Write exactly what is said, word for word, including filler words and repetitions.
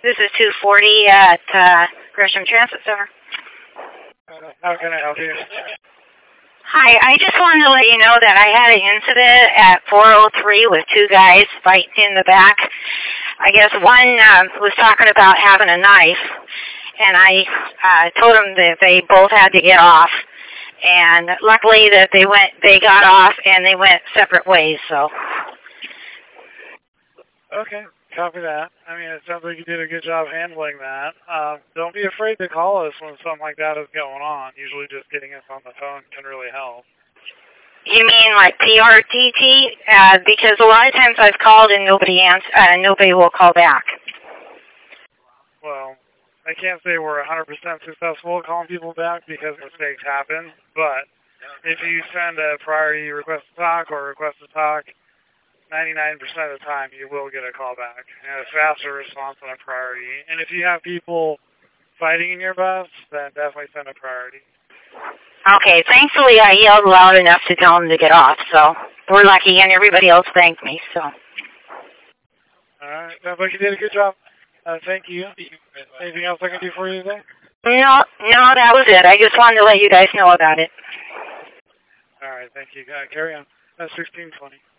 This is two forty at uh, Gresham Transit Center. Uh, how can I help you? Hi, I just wanted to let you know that I had an incident at four oh three with two guys fighting in the back. I guess one um, was talking about having a knife, and I uh, told them that they both had to get off. And luckily that they went, they got off and they went separate ways. So. Okay, copy that. I mean, it sounds like you did a good job handling that. Um, don't be afraid to call us when something like that is going on. Usually just getting us on the phone can really help. You mean like P R T T? Uh, because a lot of times I've called and nobody ans- uh, nobody will call back. Well, I can't say we're one hundred percent successful calling people back because mistakes happen, but if you send a priority request to talk or request to talk, ninety-nine percent of the time you will get a call back. And a faster response than a priority. And if you have people fighting in your bus, then definitely send a priority. Okay, thankfully I yelled loud enough to tell them to get off, so we're lucky, and everybody else thanked me, so. Alright, sounds like you did a good job. Uh, thank you. Anything else I can do for you today? No, no, that was it. I just wanted to let you guys know about it. Alright, thank you. Uh, carry on. That's sixteen twenty.